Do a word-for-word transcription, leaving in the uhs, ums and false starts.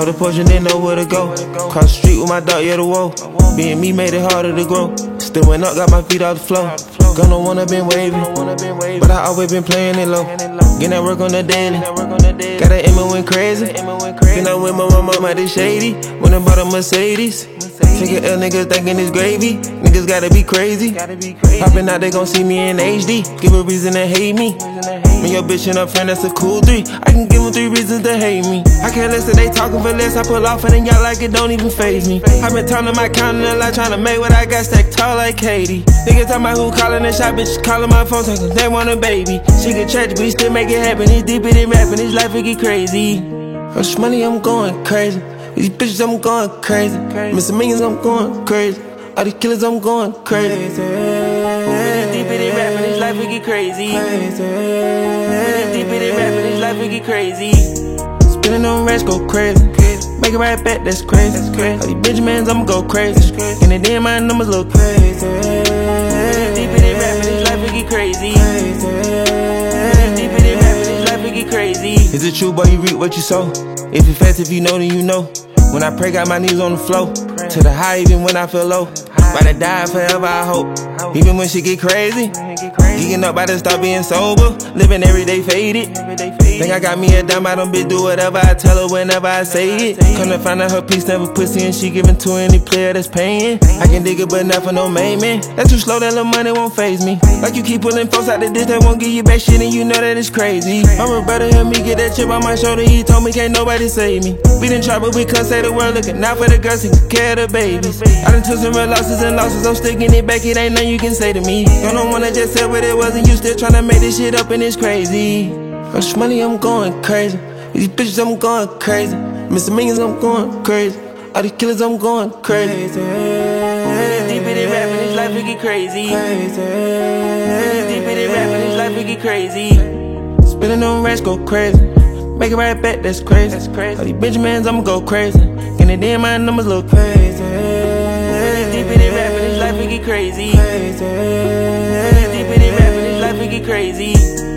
All the portion didn't know where to go. Cross the street with my dog, yeah, the woe. Being me made it harder to grow. Still went up, got my feet off the floor. Gonna wanna been wavy, but I always been playing it low. Getting that work on the daily. Got that Emma went crazy. Been out with my mama, my this shady. When I bought a Mercedes. Take a L, niggas thinking it's gravy. Niggas gotta be crazy. Poppin' out, they gon' see me in H D. Give a reason to hate me. Me your bitch and her friend, that's a cool three. I can give them three reasons to hate me. I can't listen, they talking for less. I pull off and then y'all like it, don't even faze me. I been turning my counting a lot, trying to make what I got stacked tall like Katie. Niggas talking about who calling the shot, bitches calling my phone, talking they want a baby. She get tragic, we still make it happen. It's deeper than rapping, this life will get crazy. Rush money, I'm going crazy. These bitches, I'm going crazy. Missing millions, I'm going crazy. All these killers, I'm going crazy. It's deeper than rapping, this life will get crazy. It's deeper than rapping, this life will get crazy. Spinning on racks, go crazy. Make it right back, that's crazy. All these Benjamins, I'ma go crazy. And then damn, my numbers look crazy. Deeper than rapping, this life will get crazy. Deeper than rapping, this life will get crazy. Is it true, boy, you reap what you sow? If you fast, if you know, then you know. When I pray, got my knees on the floor. To the high, even when I feel low. By to die forever, I hope. Even when shit get crazy. Geeking up, by to stop being sober. Living every day faded. Think I got me a dime, I don't bitch do whatever I tell her whenever I say it. Come to find out her piece never pussy and she giving to any player that's paying. I can dig it but not for no main man. That's too slow, that little money won't faze me. Like you keep pulling folks out the ditch, they won't give you back shit and you know that it's crazy. My brother help me get that chip on my shoulder, he told me can't nobody save me. We done tried but we couldn't save the world, looking out for the girls and care of the babies. I done took some real losses and losses, I'm sticking it back, it ain't nothing you can say to me. You don't wanna just say what it was and you still tryna make this shit up and it's crazy. Rush money, I'm going crazy. These bitches, I'm going crazy. Missing millions, I'm going crazy. All these killers, I'm going crazy. Deeper than rapping, this life will get crazy. Deeper than rapping, this life will get crazy. Spinning on racks, go crazy. Make it right back, that's crazy. All these Benjamins, I'ma go crazy. And then damn, my numbers look crazy. Deeper than rapping, this life will get crazy. Deeper than rapping, this life will get crazy.